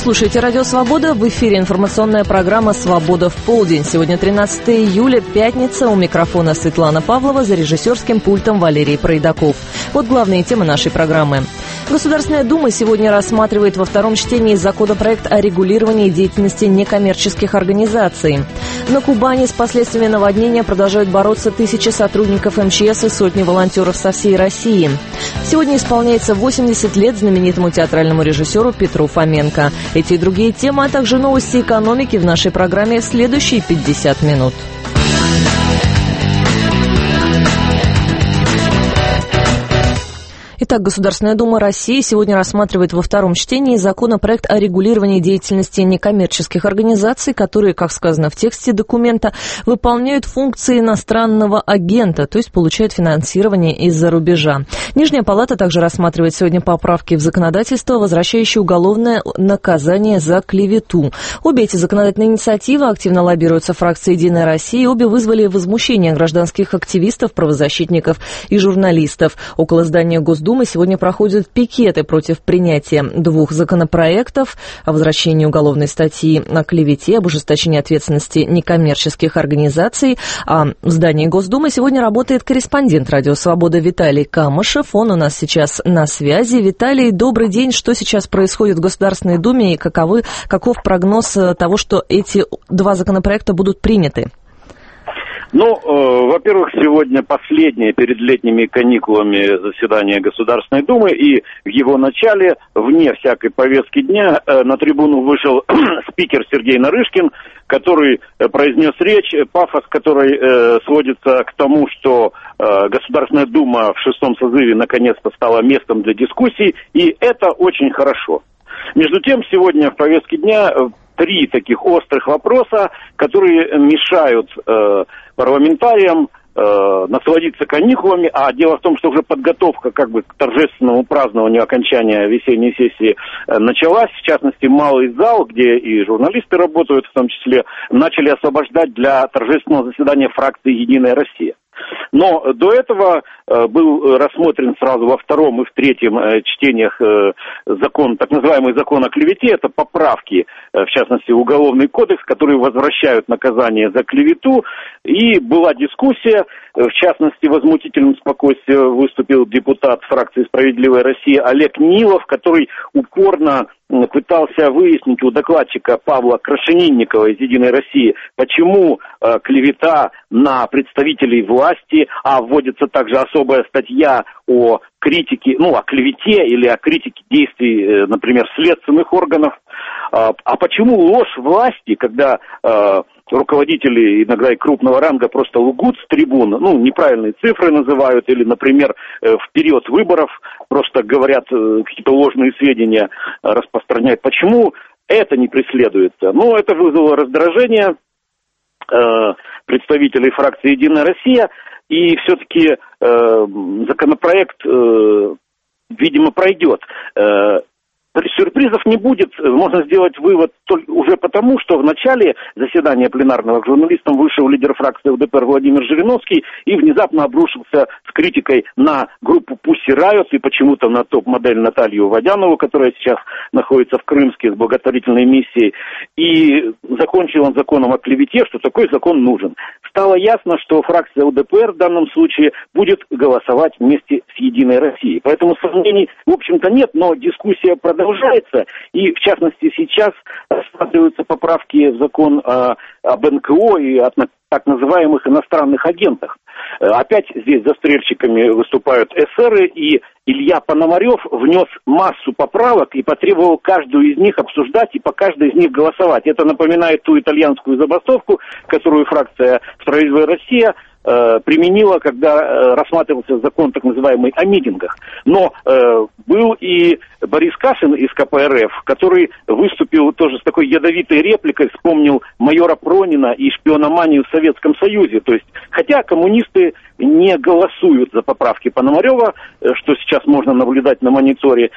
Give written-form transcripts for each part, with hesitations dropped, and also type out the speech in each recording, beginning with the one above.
слушаете «Радио Свобода». В эфире информационная программа «Свобода в полдень». Сегодня 13 июля, пятница. У микрофона Светлана Павлова, за режиссерским пультом Валерий Пройдаков. Вот главные темы нашей программы. Государственная Дума сегодня рассматривает во втором чтении законопроект о регулировании деятельности некоммерческих организаций. На Кубани с последствиями наводнения продолжают бороться тысячи сотрудников МЧС и сотни волонтеров со всей России. Сегодня исполняется 80 лет знаменитому театральному режиссеру Петру Фоменко. Эти и другие темы, а также новости экономики в нашей программе в следующие 50 минут. Итак, Государственная Дума России сегодня рассматривает во втором чтении законопроект о регулировании деятельности некоммерческих организаций, которые, как сказано в тексте документа, выполняют функции иностранного агента, то есть получают финансирование из-за рубежа. Нижняя палата также рассматривает сегодня поправки в законодательство, возвращающие уголовное наказание за клевету. Обе эти законодательные инициативы активно лоббируются фракцией «Единая Россия». Обе вызвали возмущение гражданских активистов, правозащитников и журналистов. Около здания Госдумы сегодня проходят пикеты против принятия двух законопроектов о возвращении уголовной статьи о клевете, об ужесточении ответственности некоммерческих организаций. А в здании Госдумы сегодня работает корреспондент «Радио Свобода» Виталий Камышев. Он у нас сейчас на связи. Виталий, добрый день. Что сейчас происходит в Государственной Думе и каков прогноз того, что эти два законопроекта будут приняты? Во-первых, сегодня последнее перед летними каникулами заседание Государственной Думы, и в его начале, вне всякой повестки дня, на трибуну вышел спикер Сергей Нарышкин, который произнес речь, пафос которой сводится к тому, что Государственная Дума в шестом созыве наконец-то стала местом для дискуссий, и это очень хорошо. Между тем, сегодня в повестке дня три таких острых вопроса, которые мешают парламентариям насладиться каникулами, а дело в том, что уже подготовка к торжественному празднованию окончания весенней сессии началась. В частности, малый зал, где и журналисты работают, в том числе, начали освобождать для торжественного заседания фракции «Единая Россия». Но до этого был рассмотрен сразу во втором и в третьем чтениях закон, так называемый закон о клевете. Это поправки, в частности, в Уголовный кодекс, которые возвращают наказание за клевету. И была дискуссия, в частности, возмутительным спокойствием выступил депутат фракции «Справедливая Россия» Олег Нилов, который упорно пытался выяснить у докладчика Павла Крашенинникова из «Единой России», почему клевета на представителей власти, а вводится также особая статья о критике, о клевете или о критике действий, например, следственных органов. А почему ложь власти, когда руководители иногда и крупного ранга просто лгут с трибун, неправильные цифры называют или, например, в период выборов просто говорят какие-то ложные сведения, распространяют. Почему это не преследуется? Это вызвало раздражение представителей фракции «Единая Россия», и все-таки законопроект, видимо, пройдет. Сюрпризов не будет, можно сделать вывод уже потому, что в начале заседания пленарного к журналистам вышел лидер фракции ЛДПР Владимир Жириновский и внезапно обрушился с критикой на группу Pussy Riot и почему-то на топ-модель Наталью Водянову, которая сейчас находится в Крымске с благотворительной миссией. И закончил он законом о клевете, что такой закон нужен. Стало ясно, что фракция ЛДПР в данном случае будет голосовать вместе с «Единой Россией». Поэтому сомнений, в общем-то, нет, но дискуссия продолжается, и, в частности, сейчас рассматриваются поправки в закон об НКО и о так называемых иностранных агентах. Опять здесь застрельщиками выступают эсеры, и Илья Пономарев внес массу поправок и потребовал каждую из них обсуждать и по каждой из них голосовать. Это напоминает ту итальянскую забастовку, которую фракция «Справедливая Россия» применила, когда рассматривался закон так называемый о митингах. Но был и Борис Кашин из КПРФ, который выступил тоже с такой ядовитой репликой, вспомнил майора Пронина и шпиономанию в Советском Союзе. То есть, хотя коммунисты не голосуют за поправки Пономарева, что сейчас можно наблюдать на мониторе,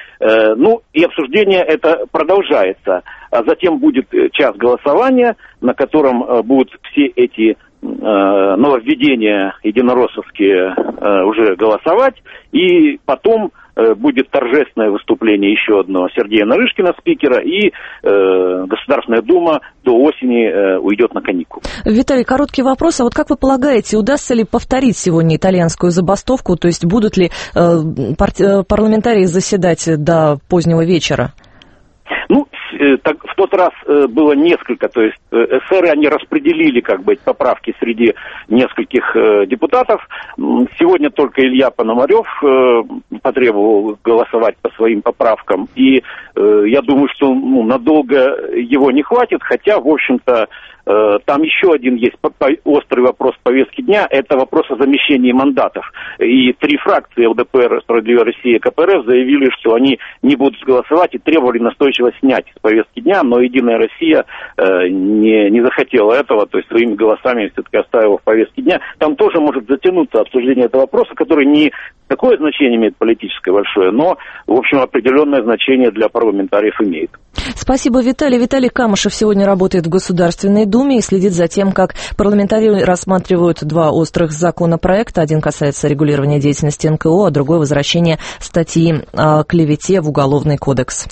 и обсуждение это продолжается. А затем будет час голосования, на котором будут все эти нововведения единороссовские уже голосовать, и потом будет торжественное выступление еще одно Сергея Нарышкина, спикера, и Государственная Дума до осени уйдет на каникулы. Виталий, короткий вопрос. А вот как вы полагаете, удастся ли повторить сегодня итальянскую забастовку? То есть будут ли парламентарии заседать до позднего вечера? Ну, так, в тот раз было несколько, то есть эсеры, они распределили как бы эти поправки среди нескольких депутатов. Сегодня только Илья Пономарев потребовал голосовать по своим поправкам, и я думаю, что надолго его не хватит, хотя, в общем-то, там еще один есть острый вопрос повестки дня, это вопрос о замещении мандатов. И 3 фракции ЛДПР, Справедливая Россия и КПРФ заявили, что они не будут голосовать и требовали настойчиво снять с повестки дня, но Единая Россия не захотела этого, то есть своими голосами все-таки оставила в повестке дня. Там тоже может затянуться обсуждение этого вопроса, который не такое значение имеет политическое большое, но, в общем, определенное значение для парламентариев имеет. Спасибо, Виталий. Виталий Камышев сегодня работает в Государственной Думе и следит за тем, как парламентарии рассматривают 2 острых законопроекта. Один касается регулирования деятельности НКО, а другой — возвращения статьи о клевете в Уголовный кодекс.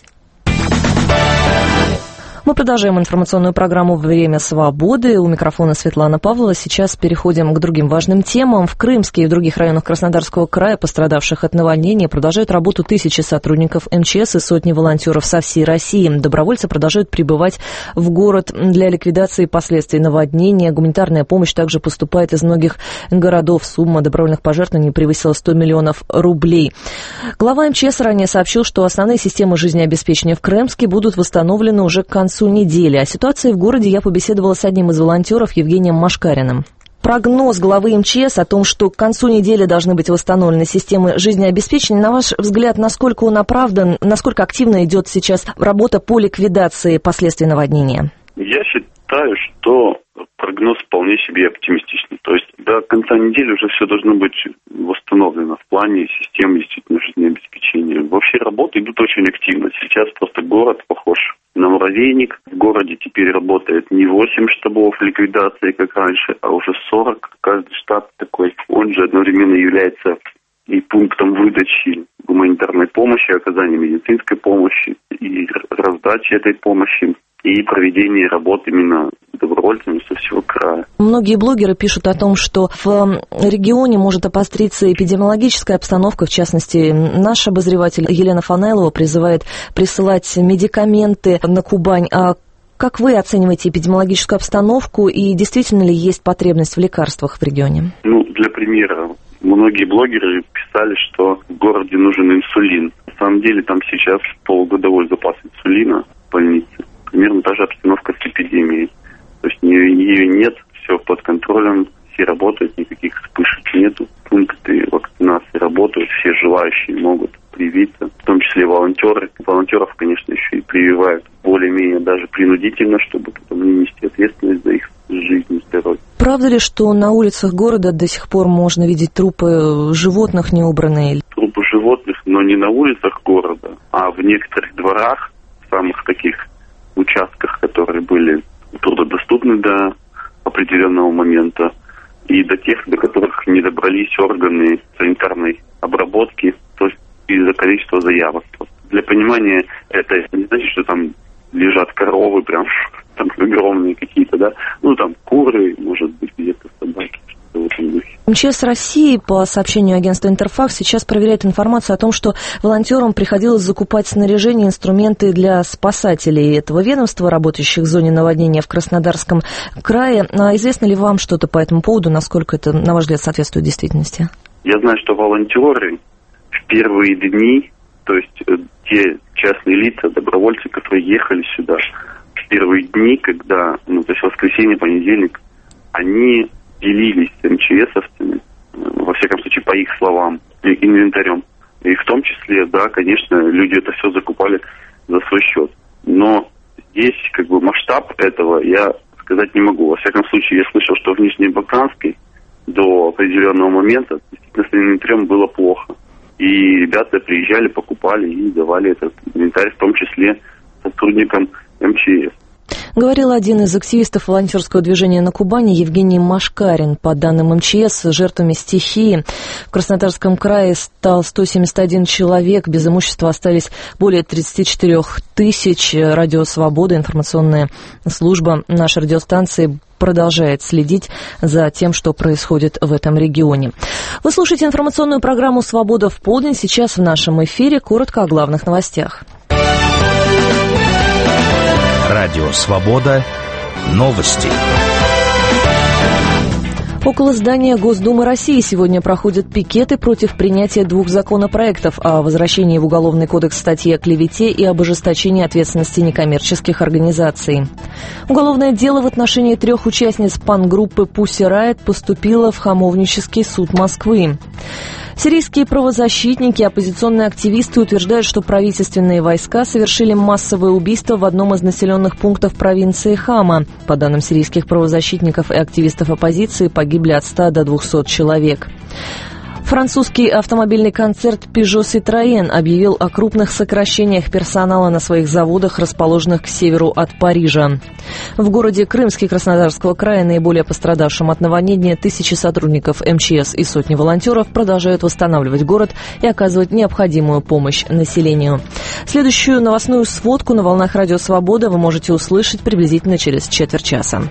Мы продолжаем информационную программу «Время свободы». У микрофона Светлана Павлова. Сейчас переходим к другим важным темам. В Крымске и в других районах Краснодарского края, пострадавших от наводнения, продолжают работу тысячи сотрудников МЧС и сотни волонтеров со всей России. Добровольцы продолжают прибывать в город для ликвидации последствий наводнения. Гуманитарная помощь также поступает из многих городов. Сумма добровольных пожертвований превысила 100 миллионов рублей. Глава МЧС ранее сообщил, что основные системы жизнеобеспечения в Крымске будут восстановлены уже к концу недели. О ситуации в городе я побеседовала с одним из волонтеров, Евгением Машкариным. Прогноз главы МЧС о том, что к концу недели должны быть восстановлены системы жизнеобеспечения, на ваш взгляд, насколько он оправдан, насколько активно идет сейчас работа по ликвидации последствий наводнения? Я считаю, что прогноз вполне себе оптимистичный. То есть до конца недели уже все должно быть восстановлено в плане системы действительно жизнеобеспечения. Вообще работы идут очень активно. Сейчас просто город похож на муравейник. В городе теперь работает не 8 штабов ликвидации, как раньше, а уже 40. Каждый штаб такой. Он же одновременно является и пунктом выдачи гуманитарной помощи, оказания медицинской помощи, и раздачи этой помощи, и проведение работ именно добровольцами со всего края. Многие блогеры пишут о том, что в регионе может обостриться эпидемиологическая обстановка. В частности, наш обозреватель Елена Фанайлова призывает присылать медикаменты на Кубань. А как вы оцениваете эпидемиологическую обстановку и действительно ли есть потребность в лекарствах в регионе? Для примера, многие блогеры писали, что в городе нужен инсулин. На самом деле там сейчас полугодовой запас инсулина в больнице. Примерно та же обстановка с эпидемией. То есть ее нет, все под контролем, все работают, никаких вспышек нету. Пункты вакцинации работают, все желающие могут привиться, в том числе волонтеры. Волонтеров, конечно, еще и прививают более-менее даже принудительно, чтобы потом не нести ответственность за их жизнь и здоровье. Правда ли, что на улицах города до сих пор можно видеть трупы животных неубранные? Трупы животных, но не на улицах города, а в некоторых дворах, в самых таких участках, которые были труднодоступны до определенного момента, и до тех, до которых не добрались органы санитарной обработки, то есть из-за количества заявок. Для понимания, это не значит, что там лежат коровы прям там огромные какие-то, да, там куры, может быть, где-то собаки. МЧС России, по сообщению агентства Интерфакс, сейчас проверяет информацию о том, что волонтерам приходилось закупать снаряжение и инструменты для спасателей этого ведомства, работающих в зоне наводнения в Краснодарском крае. А известно ли вам что-то по этому поводу, насколько это, на ваш взгляд, соответствует действительности? Я знаю, что волонтеры в первые дни, то есть те частные лица, добровольцы, которые ехали сюда, в первые дни, когда, то есть воскресенье, понедельник, они делились с МЧСовцами, во всяком случае, по их словам, инвентарем. И в том числе, да, конечно, люди это все закупали за свой счет. Но здесь, масштаб этого я сказать не могу. Во всяком случае, я слышал, что в Нижнебаканской до определенного момента действительно с инвентарем было плохо. И ребята приезжали, покупали и давали этот инвентарь, в том числе сотрудникам МЧС. Говорил один из активистов волонтерского движения на Кубани Евгений Машкарин. По данным МЧС, жертвами стихии в Краснодарском крае стал 171 человек. Без имущества остались более 34 тысяч. Радио «Свобода», информационная служба нашей радиостанции, продолжает следить за тем, что происходит в этом регионе. Вы слушаете информационную программу «Свобода в полдень». Сейчас в нашем эфире коротко о главных новостях. Радио «Свобода». Новости. Около здания Госдумы России сегодня проходят пикеты против принятия 2 законопроектов о возвращении в Уголовный кодекс статьи о клевете и об ожесточении ответственности некоммерческих организаций. Уголовное дело в отношении 3 участниц панк-группы Pussy Riot поступило в Хамовнический суд Москвы. Сирийские правозащитники и оппозиционные активисты утверждают, что правительственные войска совершили массовое убийство в одном из населенных пунктов провинции Хама. По данным сирийских правозащитников и активистов оппозиции, погибли от 100 до 200 человек. Французский автомобильный концерн Peugeot Citroën объявил о крупных сокращениях персонала на своих заводах, расположенных к северу от Парижа. В городе Крымске Краснодарского края, наиболее пострадавшем от наводнения, тысячи сотрудников МЧС и сотни волонтеров продолжают восстанавливать город и оказывать необходимую помощь населению. Следующую новостную сводку на волнах Радио «Свобода» вы можете услышать приблизительно через четверть часа.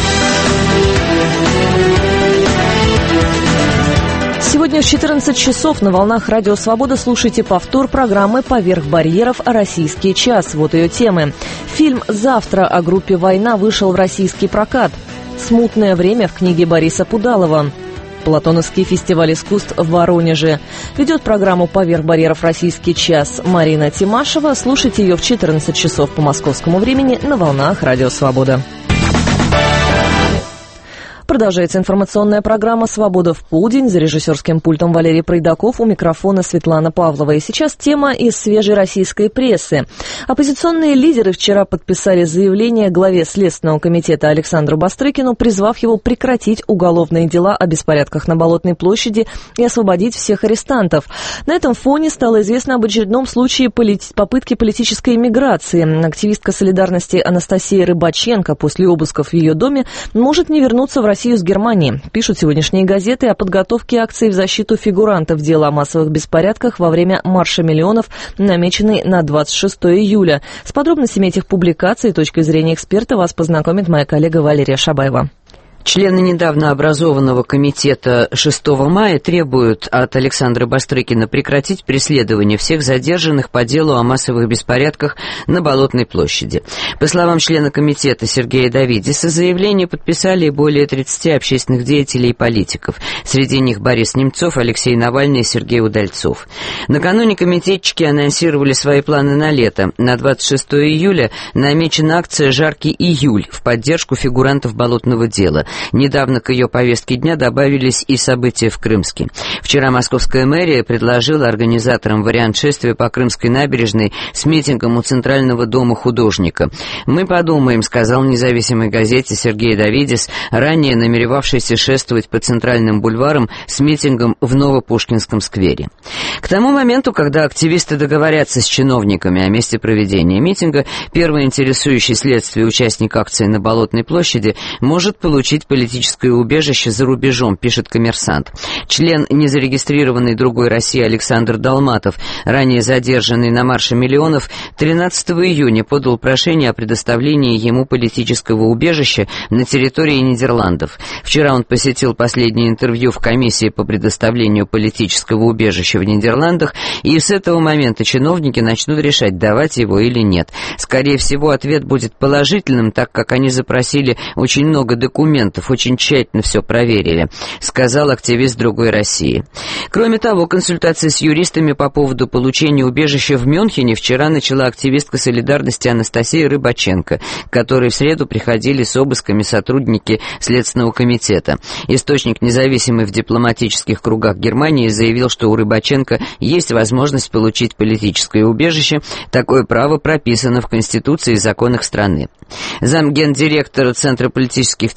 Сегодня в 14 часов на волнах Радио «Свобода» слушайте повтор программы «Поверх барьеров. Российский час». Вот ее темы. Фильм «Завтра» о группе «Война» вышел в российский прокат. «Смутное время» в книге Бориса Пудалова. Платоновский фестиваль искусств в Воронеже. Ведет программу «Поверх барьеров. Российский час» Марина Тимашева. Слушайте ее в 14 часов по московскому времени на волнах Радио «Свобода». Продолжается информационная программа «Свобода в полдень». За режиссерским пультом Валерий Пройдаков, у микрофона Светлана Павлова. И сейчас тема из свежей российской прессы. Оппозиционные лидеры вчера подписали заявление главе Следственного комитета Александру Бастрыкину, призвав его прекратить уголовные дела о беспорядках на Болотной площади и освободить всех арестантов. На этом фоне стало известно об очередном случае попытки политической миграции. Активистка «Солидарности» Анастасия Рыбаченко после обысков в ее доме может не вернуться в Россию с Германии. Пишут сегодняшние газеты о подготовке акции в защиту фигурантов дела о массовых беспорядках во время Марша миллионов, намеченный на 26 июля. С подробностями этих публикаций и точкой зрения эксперта вас познакомит моя коллега Валерия Шабаева. Члены недавно образованного комитета 6 мая требуют от Александра Бастрыкина прекратить преследование всех задержанных по делу о массовых беспорядках на Болотной площади. По словам члена комитета Сергея Давидиса, заявление подписали более 30 общественных деятелей и политиков. Среди них Борис Немцов, Алексей Навальный и Сергей Удальцов. Накануне комитетчики анонсировали свои планы на лето. На 26 июля намечена акция «Жаркий июль» в поддержку фигурантов болотного дела. Недавно к ее повестке дня добавились и события в Крымске. Вчера московская мэрия предложила организаторам вариант шествия по Крымской набережной с митингом у Центрального дома художника. «Мы подумаем», — сказал независимой газете Сергей Давидис, ранее намеревавшийся шествовать по центральным бульварам с митингом в Новопушкинском сквере. К тому моменту, когда активисты договорятся с чиновниками о месте проведения митинга, первый интересующий следствие участник акции на Болотной площади может получить политическое убежище за рубежом, пишет «Коммерсант». Член незарегистрированной «Другой России» Александр Долматов, ранее задержанный на Марше миллионов, 13 июня подал прошение о предоставлении ему политического убежища на территории Нидерландов. Вчера он посетил последнее интервью в комиссии по предоставлению политического убежища в Нидерландах, и с этого момента чиновники начнут решать, давать его или нет. Скорее всего, ответ будет положительным, так как они запросили очень много документов, очень тщательно все проверили, сказал активист «Другой России». Кроме того, консультации с юристами по поводу получения убежища в Мюнхене вчера начала активистка «Солидарности» Анастасия Рыбаченко, к которой в среду приходили с обысками сотрудники Следственного комитета. Источник, независимый в дипломатических кругах Германии, заявил, что у Рыбаченко есть возможность получить политическое убежище. Такое право прописано в Конституции и законах страны. Замгендиректора Центра политических технологий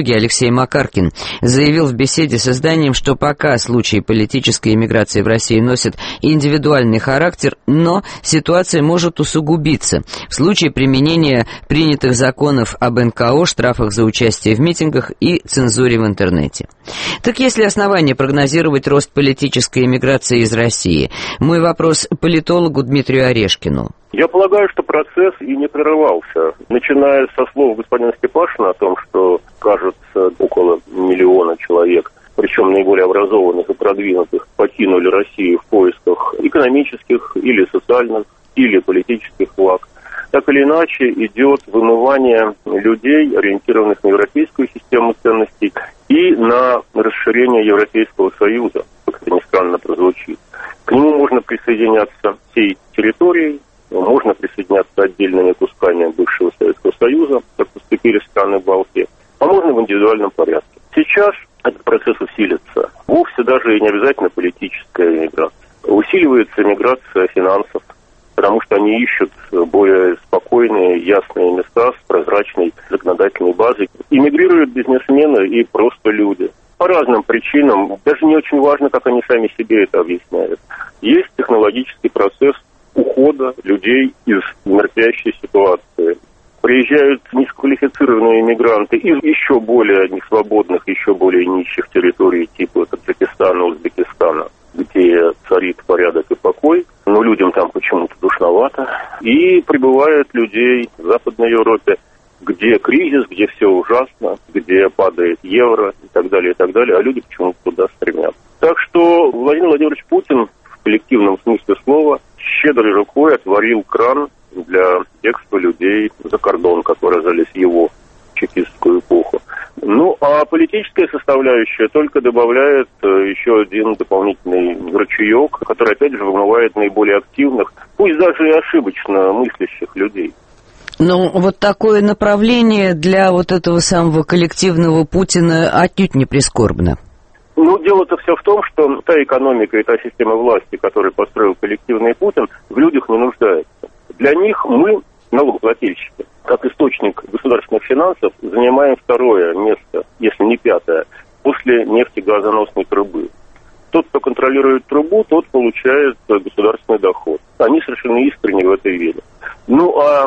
политологии Алексей Макаркин заявил в беседе с изданием, что пока случаи политической эмиграции в России носят индивидуальный характер, но ситуация может усугубиться в случае применения принятых законов об НКО, штрафах за участие в митингах и цензуре в интернете. Так есть ли основания прогнозировать рост политической эмиграции из России? Мой вопрос политологу Дмитрию Орешкину. Я полагаю, что процесс и не прерывался. Начиная со слов господина Степашина о том, что, кажется, около 1 миллиона человек, причем наиболее образованных и продвинутых, покинули Россию в поисках экономических или социальных, или политических благ. Так или иначе идет вымывание людей, ориентированных на европейскую систему ценностей и на расширение Европейского Союза, как это ни странно прозвучит. К нему можно присоединяться всей территорией, можно присоединяться отдельными кусками бывшего Советского Союза, как поступили страны Балтии, а можно в индивидуальном порядке. Сейчас этот процесс усилится. Вовсе даже и не обязательно политическая миграция. Усиливается миграция финансов, потому что они ищут более спокойные, ясные места с прозрачной законодательной базой. Эмигрируют бизнесмены и просто люди. По разным причинам, даже не очень важно, как они сами себе это объясняют. Есть технологический процесс ухода людей из мертвящей ситуации. Приезжают низкоквалифицированные мигранты из еще более несвободных, еще более нищих территорий типа Таджикистана, Узбекистана, где царит порядок и покой, но людям там почему-то душновато. И прибывают людей в Западной Европе, где кризис, где все ужасно, где падает евро и так далее, а люди почему-то туда стремятся. Так что Владимир Владимирович Путин в коллективном смысле слова щедрой рукой отворил кран для бегства людей за кордон, которые оказались в его чекистскую эпоху. Ну, а политическая составляющая только добавляет еще один дополнительный рычаек, который, опять же, вымывает наиболее активных, пусть даже и ошибочно мыслящих людей. Ну, вот такое направление для вот этого самого коллективного Путина отнюдь не прискорбно. Ну, дело-то все в том, что та экономика и та система власти, которую построил коллективный Путин, в людях не нуждается. Для них мы, налогоплательщики, как источник государственных финансов, занимаем 2-е место, если не 5-е, после нефтегазоносной трубы. Тот, кто контролирует трубу, тот получает государственный доход. Они совершенно искренне в это верят. Ну, а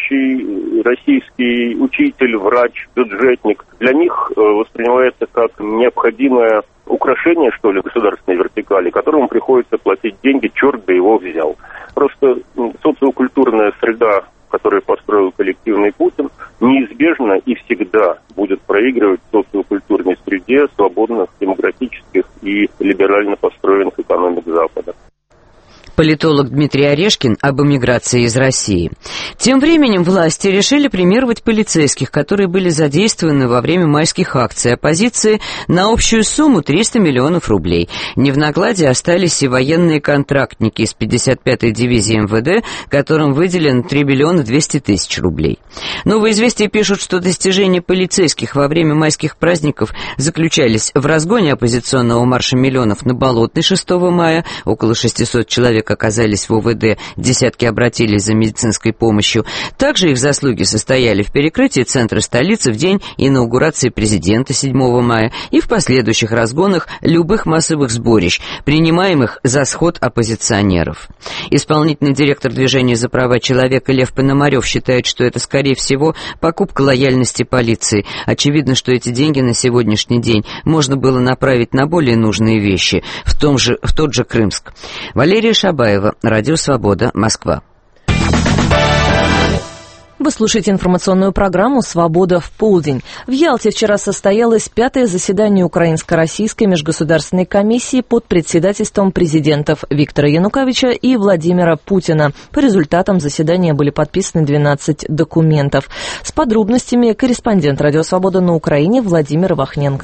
нищий российский учитель, врач, бюджетник, для них воспринимается как необходимое украшение, что ли, государственной вертикали, которому приходится платить деньги, черт бы его взял. Просто социокультурная среда, которую построил коллективный Путин, неизбежно и всегда будет проигрывать социокультурной среде свободных, демократических и либерально построенных экономик Запада. Политолог Дмитрий Орешкин об эмиграции из России. Тем временем власти решили премировать полицейских, которые были задействованы во время майских акций оппозиции на общую сумму 300 миллионов рублей. Не в накладе остались и военные контрактники из 55-й дивизии МВД, которым выделено 3 миллиона 200 тысяч рублей. Новые известия пишут, что достижения полицейских во время майских праздников заключались в разгоне оппозиционного марша миллионов на Болотной 6 мая, около 600 человек оказались в УВД, десятки обратились за медицинской помощью. Также их заслуги состояли в перекрытии центра столицы в день инаугурации президента 7 мая и в последующих разгонах любых массовых сборищ, принимаемых за сход оппозиционеров. Исполнительный директор движения за права человека Лев Пономарев считает, что это, скорее всего, покупка лояльности полиции. Очевидно, что эти деньги на сегодняшний день можно было направить на более нужные вещи, в тот же Крымск. Валерия Шабаева, Радио Свобода, Москва. Вы слушаете информационную программу «Свобода в полдень». В Ялте вчера состоялось 5-е заседание Украинско-российской межгосударственной комиссии под председательством президентов Виктора Януковича и Владимира Путина. По результатам заседания были подписаны 12 документов. С подробностями корреспондент «Радио Свобода» на Украине Владимир Вахненко.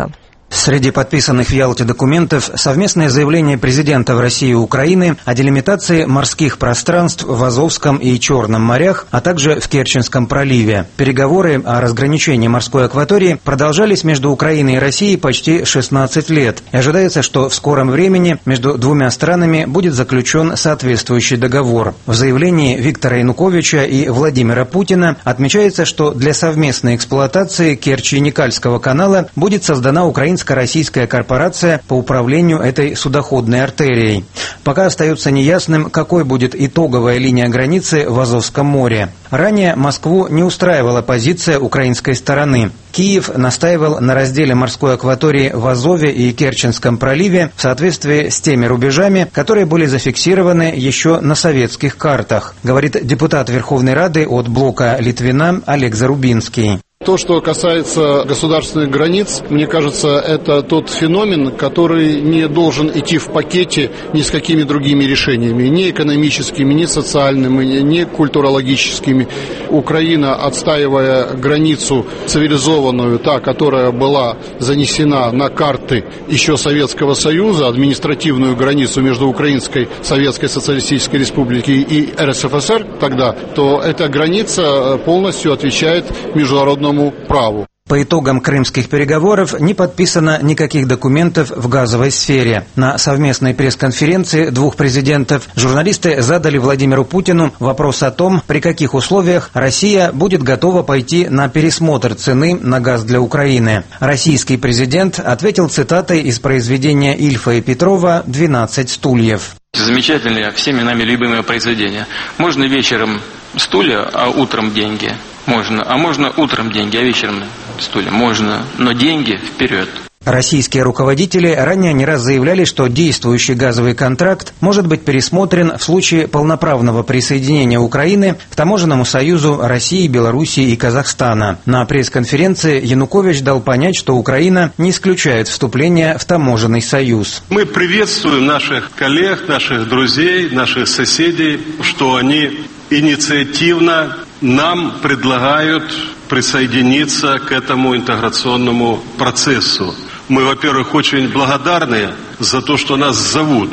Среди подписанных в Ялте документов совместное заявление президента в России и Украины о делимитации морских пространств в Азовском и Черном морях, а также в Керченском проливе. Переговоры о разграничении морской акватории продолжались между Украиной и Россией почти 16 лет. И ожидается, что в скором времени между двумя странами будет заключен соответствующий договор. В заявлении Виктора Януковича и Владимира Путина отмечается, что для совместной эксплуатации Керчи-Никальского канала будет создана украинско-российская корпорация по управлению этой судоходной артерией. Пока остается неясным, какой будет итоговая линия границы в Азовском море. Ранее Москву не устраивала позиция украинской стороны. Киев настаивал на разделе морской акватории в Азове и Керченском проливе в соответствии с теми рубежами, которые были зафиксированы еще на советских картах, говорит депутат Верховной Рады от блока Литвина Олег Зарубинский. То, что касается государственных границ, мне кажется, это тот феномен, который не должен идти в пакете ни с какими другими решениями, ни экономическими, ни социальными, ни культурологическими. Украина, отстаивая границу цивилизованную, та, которая была занесена на карты еще Советского Союза, административную границу между Украинской Советской Социалистической Республикой и РСФСР тогда, то эта граница полностью отвечает международному праву. По итогам крымских переговоров не подписано никаких документов в газовой сфере. На совместной пресс-конференции двух президентов журналисты задали Владимиру Путину вопрос о том, при каких условиях Россия будет готова пойти на пересмотр цены на газ для Украины. Российский президент ответил цитатой из произведения Ильфа и Петрова «12 стульев». Замечательное, всеми нами любимое произведение. Можно вечером стулья, а утром деньги. Можно. А можно утром деньги, а вечером стулья. Можно. Но деньги вперед. Российские руководители ранее не раз заявляли, что действующий газовый контракт может быть пересмотрен в случае полноправного присоединения Украины к таможенному союзу России, Белоруссии и Казахстана. На пресс-конференции Янукович дал понять, что Украина не исключает вступление в таможенный союз. Мы приветствуем наших коллег, наших друзей, наших соседей, что они инициативно нам предлагают присоединиться к этому интеграционному процессу. Мы, во-первых, очень благодарны за то, что нас зовут.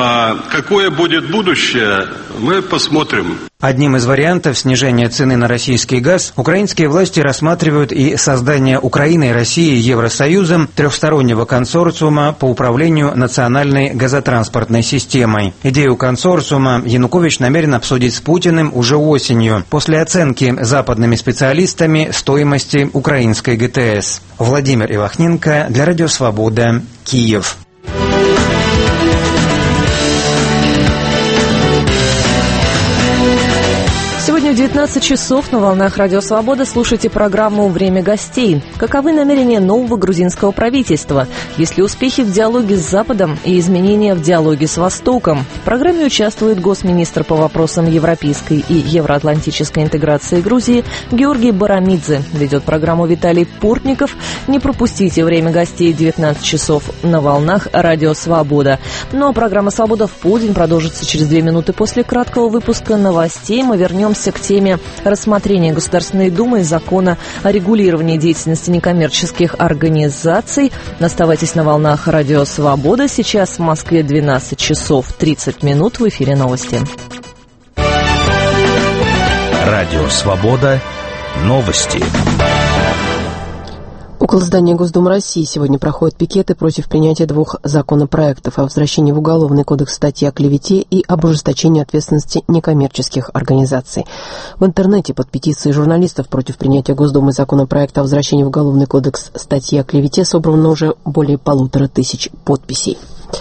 А какое будет будущее, мы посмотрим. Одним из вариантов снижения цены на российский газ украинские власти рассматривают и создание Украины и России Евросоюзом трехстороннего консорциума по управлению национальной газотранспортной системой. Идею консорциума Янукович намерен обсудить с Путиным уже осенью, после оценки западными специалистами стоимости украинской ГТС. Владимир Ивахненко для Радио Свобода, Киев. Сегодня в 19 часов на волнах Радио Свобода слушайте программу «Время гостей». Каковы намерения нового грузинского правительства? Есть ли успехи в диалоге с Западом и изменения в диалоге с Востоком? В программе участвует госминистр по вопросам европейской и евроатлантической интеграции Грузии Георгий Барамидзе. Ведет программу Виталий Портников. Не пропустите «Время гостей» в 19 часов на волнах Радио Свобода. Ну а программа «Свобода в полдень» продолжится через 2 минуты после краткого выпуска новостей. Мы вернемся к теме рассмотрения Государственной Думы закона о регулировании деятельности некоммерческих организаций. Оставайтесь на волнах Радио Свобода. Сейчас в Москве 12 часов 30 минут. В эфире новости. Радио Свобода. Новости. Около здания Госдумы России сегодня проходят пикеты против принятия 2 законопроектов о возвращении в Уголовный кодекс статьи о клевете и об ужесточении ответственности некоммерческих организаций. В интернете под петицией журналистов против принятия Госдумой законопроекта о возвращении в Уголовный кодекс статьи о клевете собрано уже более 1500 подписей.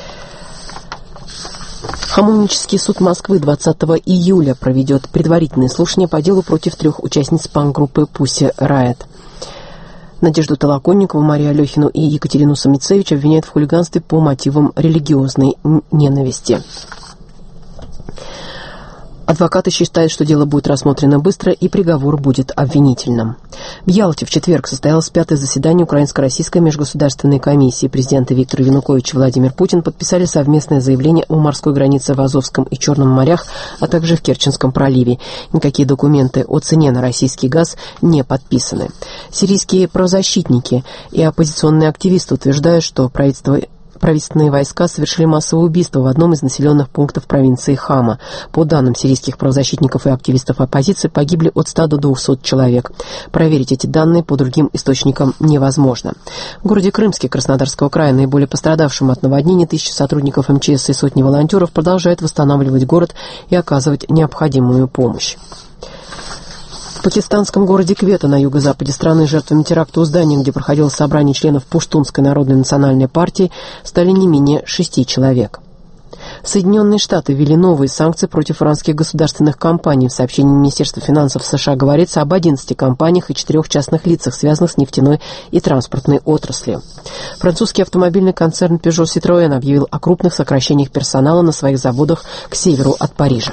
Хамовнический суд Москвы 20 июля проведет предварительное слушание по делу против 3 участниц панк-группы Pussy Riot. Надежду Толоконникову, Марию Алехину и Екатерину Самицевич обвиняют в хулиганстве по мотивам религиозной ненависти. Адвокаты считают, что дело будет рассмотрено быстро и приговор будет обвинительным. В Ялте в четверг состоялось 5-е заседание Украинско-российской межгосударственной комиссии. Президенты Виктор Янукович и Владимир Путин подписали совместное заявление о морской границе в Азовском и Черном морях, а также в Керченском проливе. Никакие документы о цене на российский газ не подписаны. Сирийские правозащитники и оппозиционные активисты утверждают, что правительственные войска совершили массовое убийство в одном из населенных пунктов провинции Хама. По данным сирийских правозащитников и активистов оппозиции, погибли от 100 до 200 человек. Проверить эти данные по другим источникам невозможно. В городе Крымске Краснодарского края, наиболее пострадавшем от наводнений, 1000 сотрудников МЧС и сотни волонтеров продолжают восстанавливать город и оказывать необходимую помощь. В пакистанском городе Квета на юго-западе страны жертвами теракта у здания, где проходило собрание членов Пуштунской народной национальной партии, стали не менее 6 человек. Соединенные Штаты ввели новые санкции против иранских государственных компаний. В сообщении Министерства финансов США говорится об 11 компаниях и 4 частных лицах, связанных с нефтяной и транспортной отраслью. Французский автомобильный концерн Peugeot Citroën объявил о крупных сокращениях персонала на своих заводах к северу от Парижа.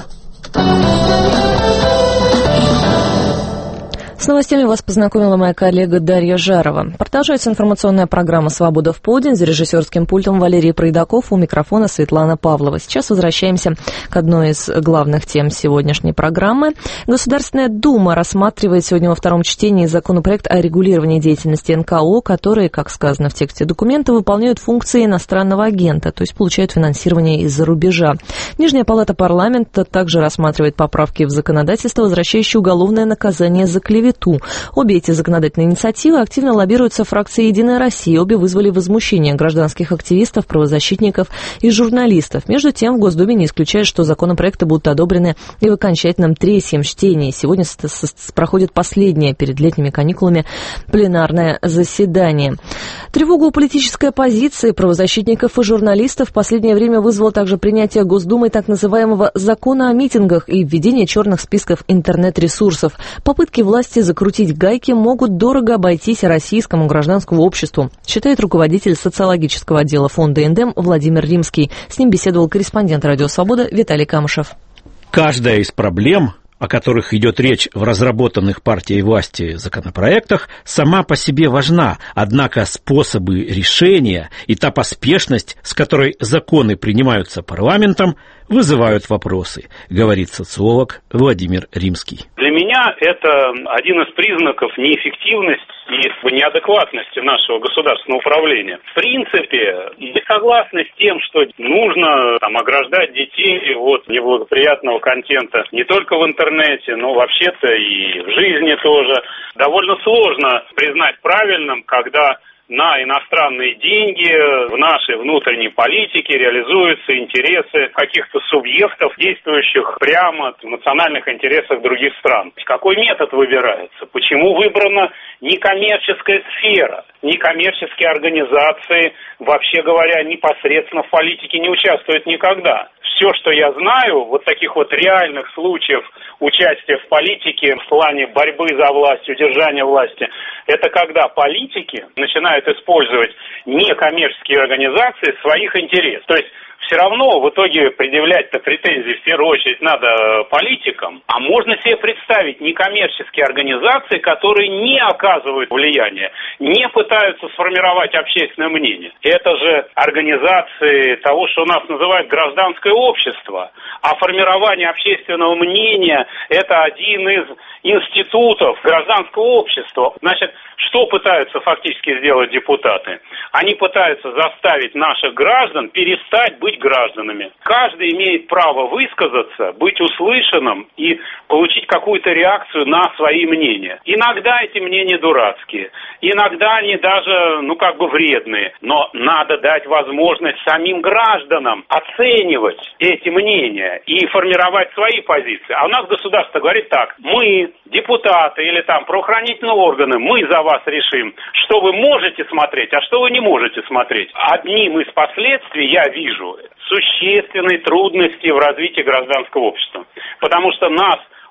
С новостями вас познакомила моя коллега Дарья Жарова. Продолжается информационная программа «Свобода в полдень» за режиссерским пультом Валерий Пройдаков, у микрофона Светлана Павлова. Сейчас возвращаемся к одной из главных тем сегодняшней программы. Государственная Дума рассматривает сегодня во втором чтении законопроект о регулировании деятельности НКО, которые, как сказано в тексте документа, выполняют функции иностранного агента, то есть получают финансирование из-за рубежа. Нижняя палата парламента также рассматривает поправки в законодательство, возвращающие уголовное наказание за клевету. Обе эти законодательные инициативы активно лоббируются фракцией «Единая Россия». Обе вызвали возмущение гражданских активистов, правозащитников и журналистов. Между тем, в Госдуме не исключают, что законопроекты будут одобрены и в окончательном третьем чтении. Сегодня проходит последнее перед летними каникулами пленарное заседание. Тревогу у политической оппозиции, правозащитников и журналистов в последнее время вызвало также принятие Госдумой так называемого закона о митингах и введение черных списков интернет-ресурсов. Попытки власти закрутить гайки могут дорого обойтись российскому гражданскому обществу, считает руководитель социологического отдела фонда «Эндем» Владимир Римский. С ним беседовал корреспондент «Радио Свобода» Виталий Камышев. Каждая из проблем, о которых идет речь в разработанных партией власти законопроектах, сама по себе важна, однако способы решения и та поспешность, с которой законы принимаются парламентом, вызывают вопросы, говорит социолог Владимир Римский. Для меня это один из признаков неэффективности и неадекватности нашего государственного управления. В принципе, мы согласны с тем, что нужно ограждать детей от неблагоприятного контента не только в интернете, но вообще-то и в жизни тоже. Довольно сложно признать правильным, когда на иностранные деньги в нашей внутренней политике реализуются интересы каких-то субъектов, действующих прямо в национальных интересах других стран. Какой метод выбирается? Почему выбрана некоммерческая сфера? Некоммерческие организации, вообще говоря, непосредственно в политике не участвуют никогда. Все, что я знаю, таких реальных случаев участия в политике в плане борьбы за власть, удержания власти, это когда политики начинают использовать некоммерческие организации в своих интересах. То есть все равно в итоге предъявлять-то претензии в первую очередь надо политикам, а можно себе представить некоммерческие организации, которые не оказывают влияния, не пытаются сформировать общественное мнение. Это же организации того, что у нас называют гражданское общество, а формирование общественного мнения – это один из институтов гражданского общества. Значит, что пытаются фактически сделать депутаты? Они пытаются заставить наших граждан перестать быть гражданами. Каждый имеет право высказаться, быть услышанным и получить какую-то реакцию на свои мнения. Иногда эти мнения дурацкие, иногда они даже, вредные. Но надо дать возможность самим гражданам оценивать эти мнения и формировать свои позиции. А у нас государство говорит так: мы, депутаты или правоохранительные органы, мы за вас решим, что вы можете смотреть, а что вы не можете смотреть. Одним из последствий я вижу существенные трудности в развитии гражданского общества. Потому что нас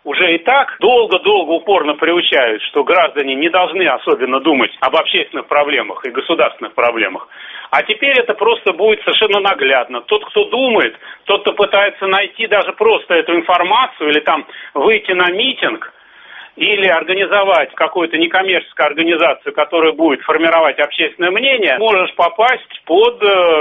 уже и так долго-долго упорно приучают, что граждане не должны особенно думать об общественных проблемах и государственных проблемах. А теперь это просто будет совершенно наглядно. Тот, кто думает, тот, кто пытается найти даже просто эту информацию или там выйти на митинг, или организовать какую-то некоммерческую организацию, которая будет формировать общественное мнение, можешь попасть под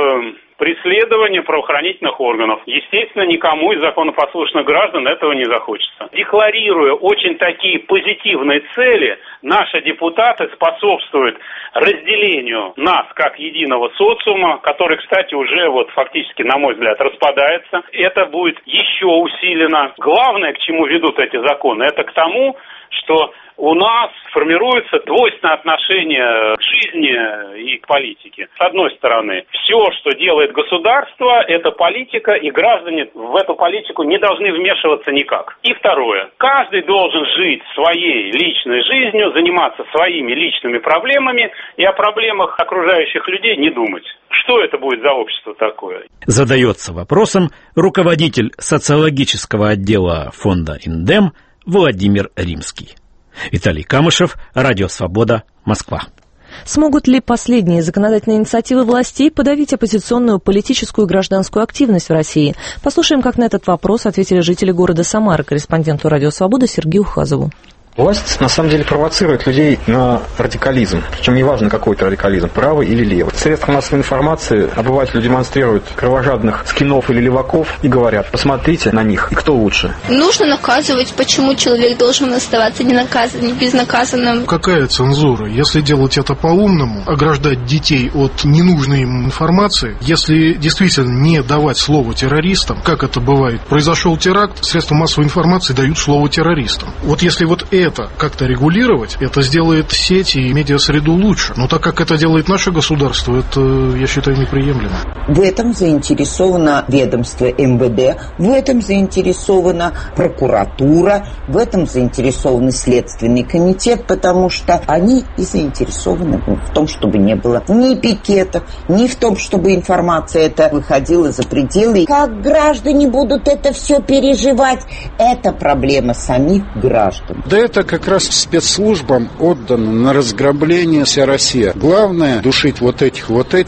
преследование правоохранительных органов. Естественно, никому из законопослушных граждан этого не захочется. Декларируя очень такие позитивные цели, наши депутаты способствуют разделению нас как единого социума, который, кстати, уже фактически, на мой взгляд, распадается. Это будет еще усилено. Главное, к чему ведут эти законы, это к тому, что у нас формируется двойственное отношение к жизни и к политике. С одной стороны, все, что делает государство, это политика, и граждане в эту политику не должны вмешиваться никак. И второе, каждый должен жить своей личной жизнью, заниматься своими личными проблемами и о проблемах окружающих людей не думать. Что это будет за общество такое? Задается вопросом руководитель социологического отдела фонда «Индем» Владимир Римский. Виталий Камышев, Радио Свобода, Москва. Смогут ли последние законодательные инициативы властей подавить оппозиционную политическую и гражданскую активность в России? Послушаем, как на этот вопрос ответили жители города Самары корреспонденту Радио Свобода Сергею Ухазову. Власть, на самом деле, провоцирует людей на радикализм. Причем неважно, какой это радикализм, правый или левый. В средствах массовой информации обыватели демонстрируют кровожадных скинов или леваков и говорят: посмотрите на них, и кто лучше. Нужно наказывать. Почему человек должен оставаться ненаказанным, безнаказанным? Какая цензура? Если делать это по-умному, ограждать детей от ненужной им информации, если действительно не давать слово террористам, как это бывает, произошел теракт, средства массовой информации дают слово террористам. Вот если это как-то регулировать, это сделает сеть и медиасреду лучше. Но так как это делает наше государство, это, я считаю, неприемлемо. В этом заинтересовано ведомство МВД, в этом заинтересована прокуратура, в этом заинтересован Следственный комитет, потому что они и заинтересованы в том, чтобы не было ни пикетов, ни в том, чтобы информация эта выходила за пределы. Как граждане будут это все переживать, это проблема самих граждан. Да это как раз спецслужбам отдано на разграбление вся Россия. Главное душить вот этих,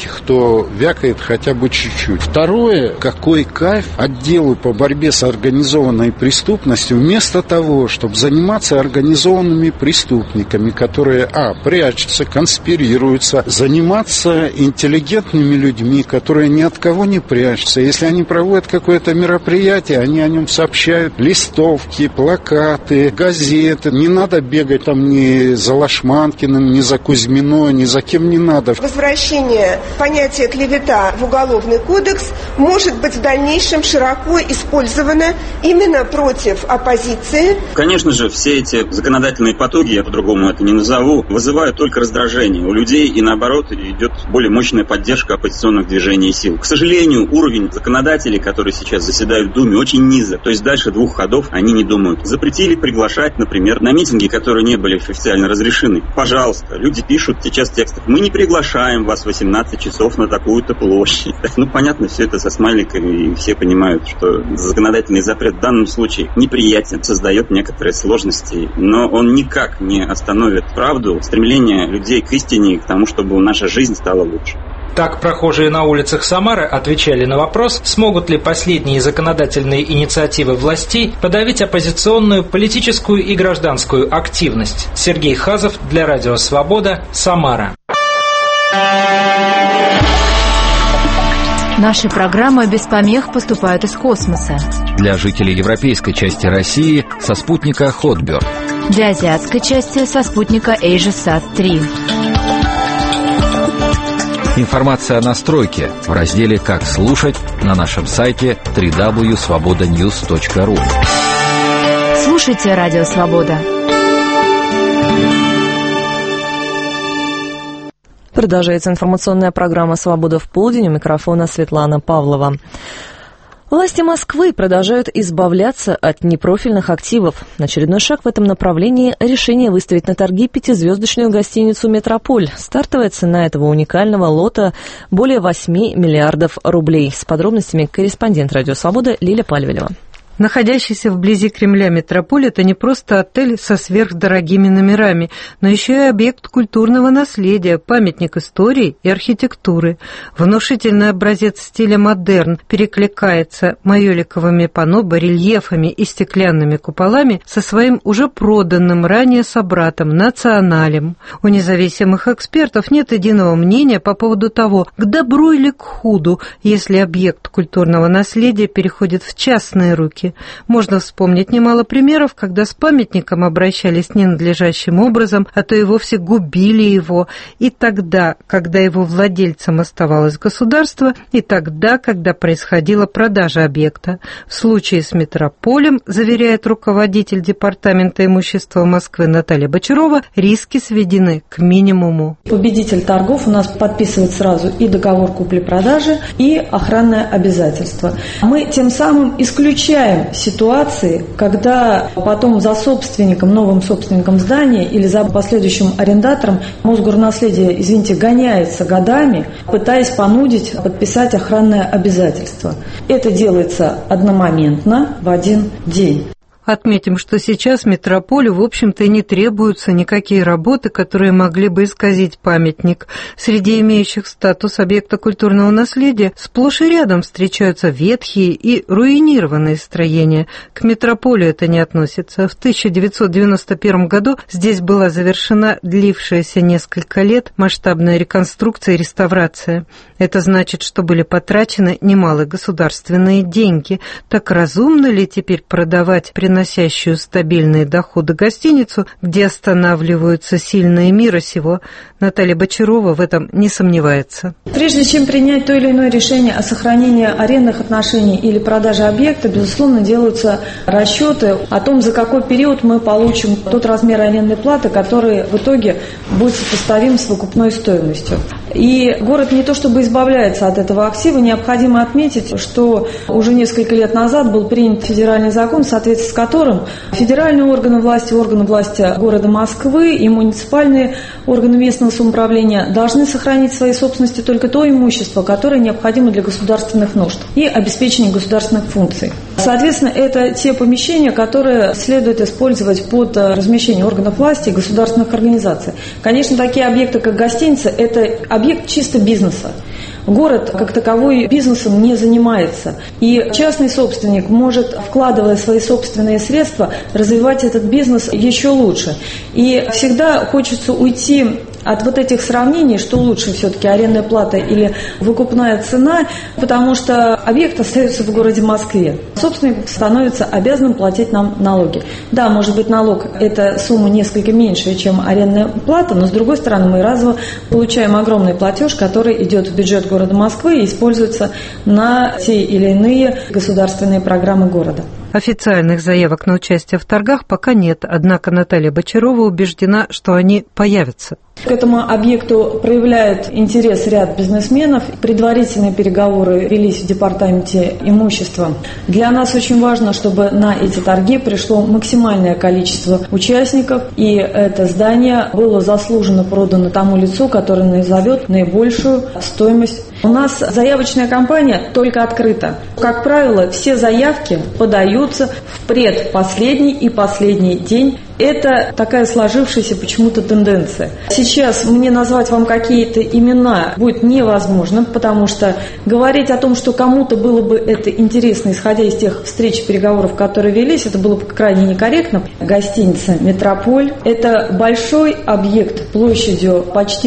кто вякает хотя бы чуть-чуть. Второе, какой кайф отделу по борьбе с организованной преступностью, вместо того, чтобы заниматься организованными преступниками, которые, прячутся, конспирируются, заниматься интеллигентными людьми, которые ни от кого не прячутся. Если они проводят какое-то мероприятие, они о нем сообщают: листовки, плакаты, газеты. Не надо бегать там ни за Лашманкиным, ни за Кузьминой, ни за кем не надо. Возвращение понятия клевета в Уголовный кодекс может быть в дальнейшем широко использовано именно против оппозиции. Конечно же, все эти законодательные потуги, я по-другому это не назову, вызывают только раздражение у людей, и наоборот идет более мощная поддержка оппозиционных движений и сил. К сожалению, уровень законодателей, которые сейчас заседают в Думе, очень низок. То есть дальше двух ходов они не думают. Запретили приглашать, например, на митинги, которые не были официально разрешены. Пожалуйста, люди пишут сейчас в текстах: мы не приглашаем вас в 18 часов на такую-то площадь. Понятно, все это со смайликами, и все понимают, что законодательный запрет в данном случае неприятен, создает некоторые сложности, но он никак не остановит правду, стремление людей к истине и к тому, чтобы наша жизнь стала лучше. Так прохожие на улицах Самары отвечали на вопрос, смогут ли последние законодательные инициативы властей подавить оппозиционную, политическую и гражданскую активность. Сергей Хазов для Радио Свобода, Самара. Наши программы без помех поступают из космоса. Для жителей европейской части России со спутника Hotbird. Для азиатской части со спутника AsiaSat-3. Информация о настройке в разделе «Как слушать» на нашем сайте www.svobodanews.ru. Слушайте Радио Свобода. Продолжается информационная программа «Свобода в полдень». У микрофона Светлана Павлова. Власти Москвы продолжают избавляться от непрофильных активов. Очередной шаг в этом направлении – решение выставить на торги 5-звездочную гостиницу «Метрополь». Стартовая цена этого уникального лота – более 8 миллиардов рублей. С подробностями корреспондент «Радио Свобода» Лиля Пальвелева. Находящийся вблизи Кремля метрополь – это не просто отель со сверхдорогими номерами, но еще и объект культурного наследия, памятник истории и архитектуры. Внушительный образец стиля модерн перекликается майоликовыми панно, барельефами и стеклянными куполами со своим уже проданным ранее собратом «Националем». У независимых экспертов нет единого мнения по поводу того, к добру или к худу, если объект культурного наследия переходит в частные руки. Можно вспомнить немало примеров, когда с памятником обращались ненадлежащим образом, а то и вовсе губили его, и тогда, когда его владельцем оставалось государство, и тогда, когда происходила продажа объекта. В случае с метрополем, заверяет руководитель Департамента имущества Москвы Наталья Бочарова, риски сведены к минимуму. Победитель торгов у нас подписывает сразу и договор купли-продажи, и охранное обязательство. Мы тем самым исключаем ситуации, когда потом за собственником, новым собственником здания или за последующим арендатором Мосгорнаследие, гоняется годами, пытаясь понудить подписать охранное обязательство. Это делается одномоментно в один день. Отметим, что сейчас метрополю, в общем-то, и не требуются никакие работы, которые могли бы исказить памятник. Среди имеющих статус объекта культурного наследия сплошь и рядом встречаются ветхие и руинированные строения. К метрополю это не относится. В 1991 году здесь была завершена длившаяся несколько лет масштабная реконструкция и реставрация. Это значит, что были потрачены немалые государственные деньги. Так разумно ли теперь продавать приносящую стабильные доходы гостиницу, где останавливаются сильные мира сего? Наталья Бочарова в этом не сомневается. Прежде чем принять то или иное решение о сохранении арендных отношений или продаже объекта, безусловно, делаются расчеты о том, за какой период мы получим тот размер арендной платы, который в итоге будет сопоставим с выкупной стоимостью. И город не то чтобы избавляется от этого актива, необходимо отметить, что уже несколько лет назад был принят федеральный закон, в соответствии с которым федеральные органы власти города Москвы и муниципальные органы местного самоуправления должны сохранить в своей собственности только то имущество, которое необходимо для государственных нужд и обеспечения государственных функций. Соответственно, это те помещения, которые следует использовать под размещение органов власти и государственных организаций. Конечно, такие объекты, как гостиница, это объект чисто бизнеса. Город, как таковой, бизнесом не занимается. И частный собственник может, вкладывая свои собственные средства, развивать этот бизнес еще лучше. И всегда хочется уйти от вот этих сравнений, что лучше все-таки арендная плата или выкупная цена, потому что объект остается в городе Москве. Собственник становится обязанным платить нам налоги. Да, может быть, налог – это сумма несколько меньше, чем арендная плата, но, с другой стороны, мы разово получаем огромный платеж, который идет в бюджет города Москвы и используется на те или иные государственные программы города. Официальных заявок на участие в торгах пока нет, однако Наталья Бочарова убеждена, что они появятся. К этому объекту проявляет интерес ряд бизнесменов. Предварительные переговоры велись в Департаменте имущества. Для нас очень важно, чтобы на эти торги пришло максимальное количество участников, и это здание было заслуженно продано тому лицу, которое назовет наибольшую стоимость. У нас заявочная кампания только открыта. Как правило, все заявки подаются в предпоследний и последний день. Это такая сложившаяся почему-то тенденция. Сейчас мне назвать вам какие-то имена будет невозможно, потому что говорить о том, что кому-то было бы это интересно, исходя из тех встреч и переговоров, которые велись, это было бы крайне некорректно. Гостиница «Метрополь» – это большой объект площадью почти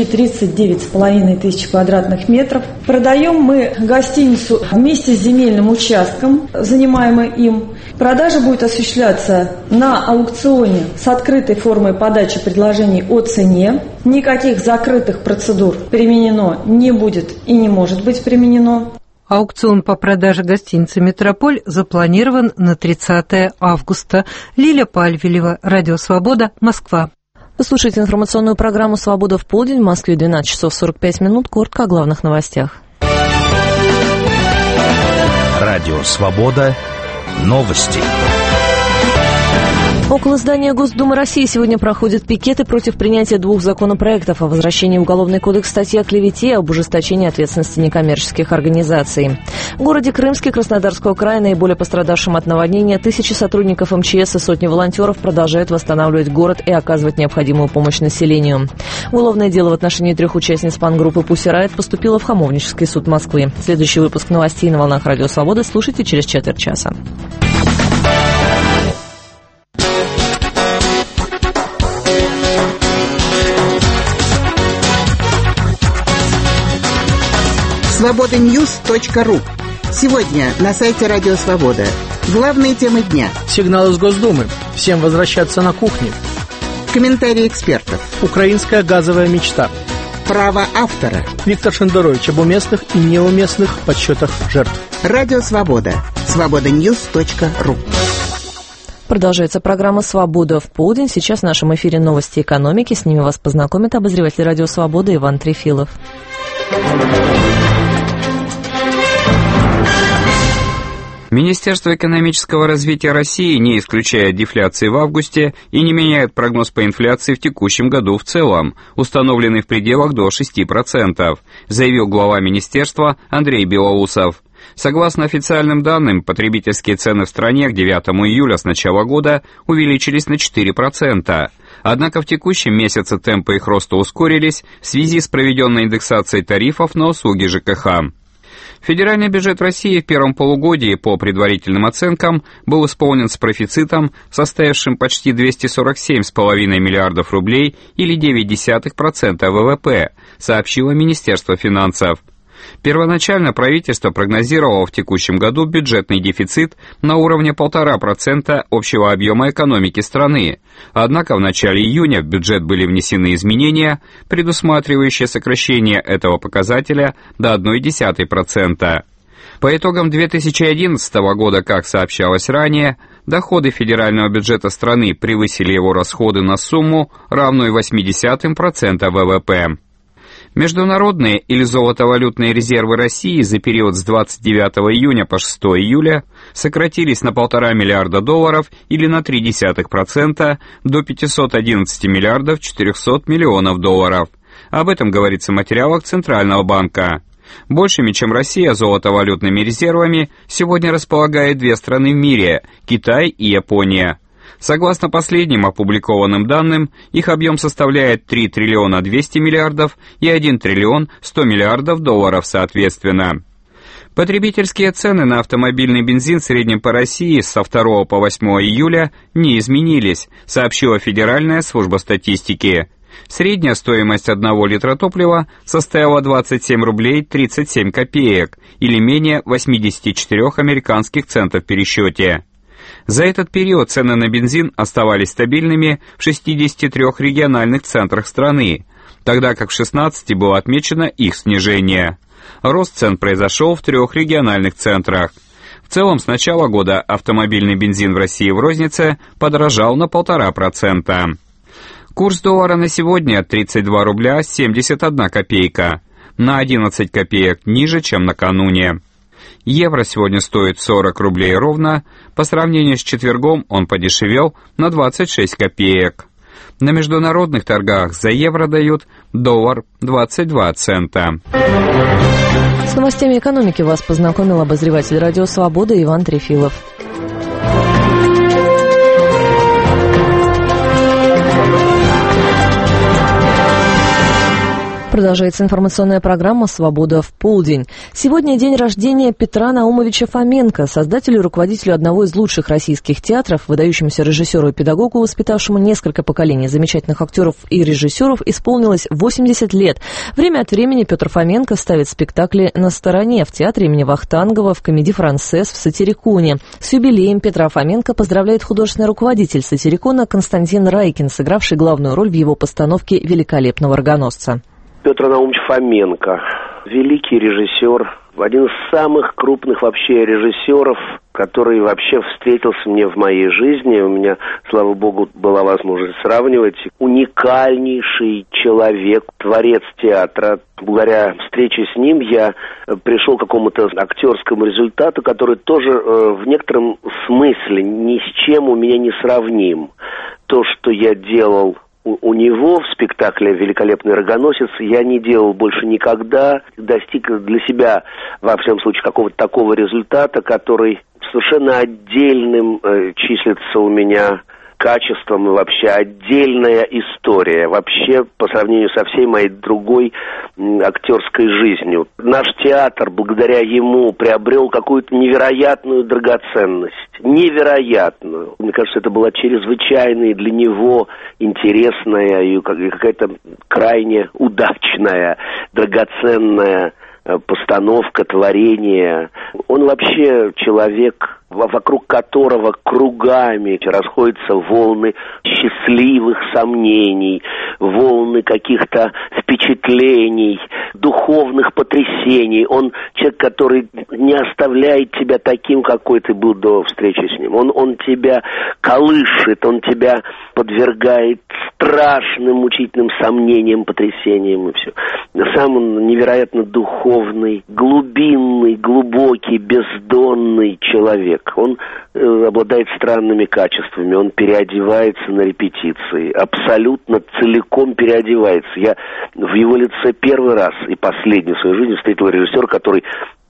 39,5 тысяч квадратных метров. Продаем мы гостиницу вместе с земельным участком, занимаемым им. Продажа будет осуществляться на аукционе с открытой формой подачи предложений о цене. Никаких закрытых процедур применено не будет и не может быть применено. Аукцион по продаже гостиницы «Метрополь» запланирован на 30 августа. Лиля Пальвелева, Радио Свобода, Москва. Вы слушаете информационную программу «Свобода в полдень». В Москве 12 часов 45 минут. Коротко о главных новостях. Радио «Свобода». Новости. Около здания Госдумы России сегодня проходят пикеты против принятия двух законопроектов о возвращении в Уголовный кодекс статьи о клевете и об ужесточении ответственности некоммерческих организаций. В городе Крымске Краснодарского края, наиболее пострадавшим от наводнения, тысячи сотрудников МЧС и сотни волонтеров продолжают восстанавливать город и оказывать необходимую помощь населению. Уголовное дело в отношении 3 участниц пан-группы «Пусси Райт» поступило в Хамовнический суд Москвы. Следующий выпуск новостей на волнах Радио Свобода слушайте через четверть часа. Свобода-Ньюс.ру. Сегодня на сайте Радио Свобода. Главные темы дня. Сигнал из Госдумы. Всем возвращаться на кухню. Комментарии экспертов. Украинская газовая мечта. Право автора. Виктор Шендерович об уместных и неуместных подсчетах жертв. Радио Свобода. Свобода-Ньюс.ру. Продолжается программа «Свобода в полдень». Сейчас в нашем эфире новости экономики. С ними вас познакомит обозреватель Радио Свобода Иван Трефилов. Министерство экономического развития России не исключает дефляции в августе и не меняет прогноз по инфляции в текущем году в целом, установленный в пределах до 6%, заявил глава министерства Андрей Белоусов. Согласно официальным данным, потребительские цены в стране к 9 июля с начала года увеличились на 4%. Однако в текущем месяце темпы их роста ускорились в связи с проведенной индексацией тарифов на услуги ЖКХ. Федеральный бюджет России в первом полугодии, по предварительным оценкам, был исполнен с профицитом, составившим почти 247,5 миллиардов рублей или 0,9% ВВП, сообщило Министерство финансов. Первоначально правительство прогнозировало в текущем году бюджетный дефицит на уровне 1,5% общего объема экономики страны. Однако в начале июня в бюджет были внесены изменения, предусматривающие сокращение этого показателя до 0,1%. По итогам 2011 года, как сообщалось ранее, доходы федерального бюджета страны превысили его расходы на сумму, равную 0,8% ВВП. Международные или золотовалютные резервы России за период с 29 июня по 6 июля сократились на $1,5 миллиарда или на 0,3% до 511 миллиардов 400 миллионов долларов. Об этом говорится в материалах Центрального банка. Большими, чем Россия, золотовалютными резервами сегодня располагают две страны в мире – Китай и Япония. Согласно последним опубликованным данным, их объем составляет 3 триллиона 200 миллиардов и 1 триллион 100 миллиардов долларов соответственно. Потребительские цены на автомобильный бензин в среднем по России со 2 по 8 июля не изменились, сообщила Федеральная служба статистики. Средняя стоимость 1 литра топлива составила 27 рублей 37 копеек или менее 84 американских центов в пересчете. За этот период цены на бензин оставались стабильными в 63 региональных центрах страны, тогда как в 16 было отмечено их снижение. Рост цен произошел в 3 региональных центрах. В целом, с начала года автомобильный бензин в России в рознице подорожал на 1,5%. Курс доллара на сегодня 32 рубля 71 копейка, на 11 копеек ниже, чем накануне. Евро сегодня стоит 40 рублей ровно, по сравнению с четвергом он подешевел на 26 копеек. На международных торгах за евро дают $1.22. С новостями экономики вас познакомил обозреватель Радио Свобода Иван Трефилов. Продолжается информационная программа «Свобода в полдень». Сегодня день рождения Петра Наумовича Фоменко, создателю и руководителю одного из лучших российских театров, выдающемуся режиссеру и педагогу, воспитавшему несколько поколений замечательных актеров и режиссеров, исполнилось 80 лет. Время от времени Петр Фоменко ставит спектакли «На стороне» в театре имени Вахтангова, в Комедии Франсес, в Сатириконе. С юбилеем Петра Фоменко поздравляет художественный руководитель Сатирикона Константин Райкин, сыгравший главную роль в его постановке «Великолепного рогоносца». Петр Наумович Фоменко, великий режиссер, Один из самых крупных вообще режиссеров, который вообще встретился мне в моей жизни. У меня, слава богу, была возможность сравнивать. Уникальнейший человек, творец театра. Благодаря встрече с ним я пришел к какому-то актерскому результату, который тоже в некотором смысле ни с чем у меня не сравним. То, что я делал у него в спектакле «Великолепный рогоносец», я не делал больше никогда, достиг для себя, во всяком случае, какого-то такого результата, который совершенно отдельным числится у меня качеством и вообще отдельная история, вообще по сравнению со всей моей другой актерской жизнью. Наш театр, благодаря ему, приобрел какую-то невероятную драгоценность. Невероятную. Мне кажется, это была чрезвычайно для него интересная и какая-то крайне удачная, драгоценная постановка, творение. Он вообще человек, вокруг которого кругами расходятся волны счастливых сомнений, волны каких-то впечатлений, духовных потрясений. Он человек, который не оставляет тебя таким, какой ты был до встречи с ним. Он тебя колышет, он тебя подвергает страшным, мучительным сомнениям, потрясениям и все. Сам он невероятно духовный, глубинный, глубокий, бездонный человек. Он обладает странными качествами, он переодевается на репетиции, абсолютно целиком переодевается. Я в его лице первый раз и последний в своей жизни встретил режиссера, который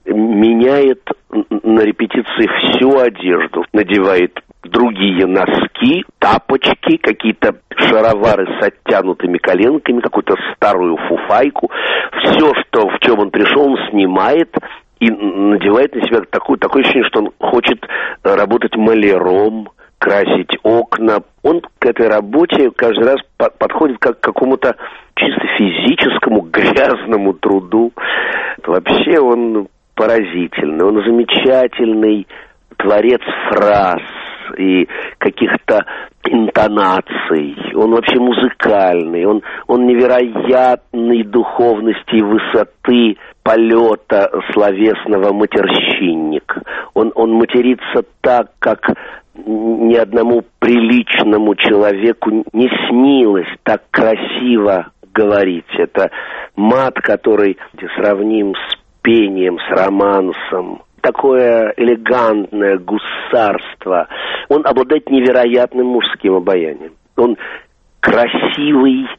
меняет на репетиции всю одежду, надевает другие носки, тапочки, какие-то шаровары с оттянутыми коленками, какую-то старую фуфайку. Все, в чем он пришел, он снимает и надевает на себя такое ощущение, что он хочет работать маляром, красить окна. Он к этой работе каждый раз подходит как к какому-то чисто физическому грязному труду. Вообще он поразительный, он замечательный творец фраз и каких-то интонаций. Он вообще музыкальный, он невероятной духовности и высоты полета словесного матерщинник. Он матерится так, как ни одному приличному человеку не снилось так красиво говорить. Это мат, который сравним с пением, с романсом. Такое элегантное гусарство. Он обладает невероятным мужским обаянием. Он красивый,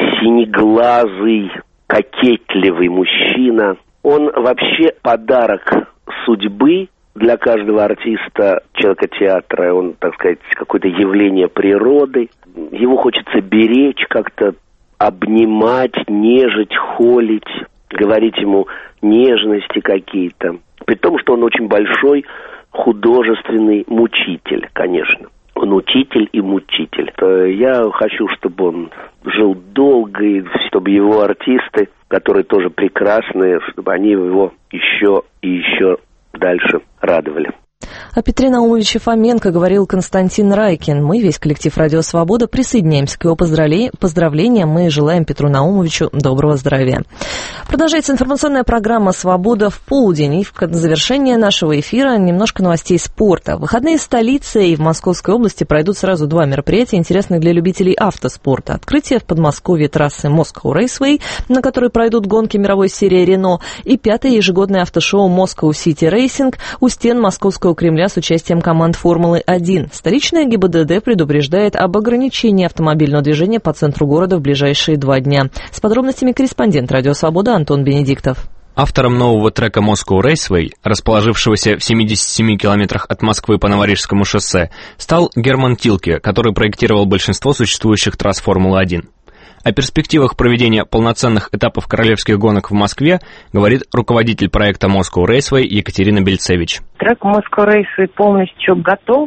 синеглазый, кокетливый мужчина. Он вообще подарок судьбы для каждого артиста, человека театра. Он, так сказать, какое-то явление природы. Его хочется беречь, как-то обнимать, нежить, холить, говорить ему нежности какие-то. При том, что он очень большой художественный мучитель, конечно. Он учитель и мучитель. Я хочу, чтобы он жил долго, и чтобы его артисты, которые тоже прекрасные, чтобы они его еще и еще дальше радовали. О Петре Наумовиче Фоменко говорил Константин Райкин. Мы, весь коллектив «Радио Свобода», присоединяемся к его поздравлениям. Мы желаем Петру Наумовичу доброго здравия. Продолжается информационная программа «Свобода в полдень». И в завершение нашего эфира немножко новостей спорта. В выходные в столице и в Московской области пройдут сразу два мероприятия, интересных для любителей автоспорта. Открытие в Подмосковье трассы Moscow Raceway, на которой пройдут гонки мировой серии «Рено», и пятое ежегодное автошоу Moscow City Racing у стен Московского Кремля с участием команд Формулы-1. Столичная ГИБДД предупреждает об ограничении автомобильного движения по центру города в ближайшие 2 дня. С подробностями корреспондент «Радио Свобода» Антон Бенедиктов. Автором нового трека Moscow Raceway, расположившегося в 77 километрах от Москвы по Новорижскому шоссе, стал Герман Тилке, который проектировал большинство существующих трасс Формулы-1. О перспективах проведения полноценных этапов королевских гонок в Москве говорит руководитель проекта Moscow Raceway Екатерина Бельцевич. Трек Moscow Raceway полностью готов к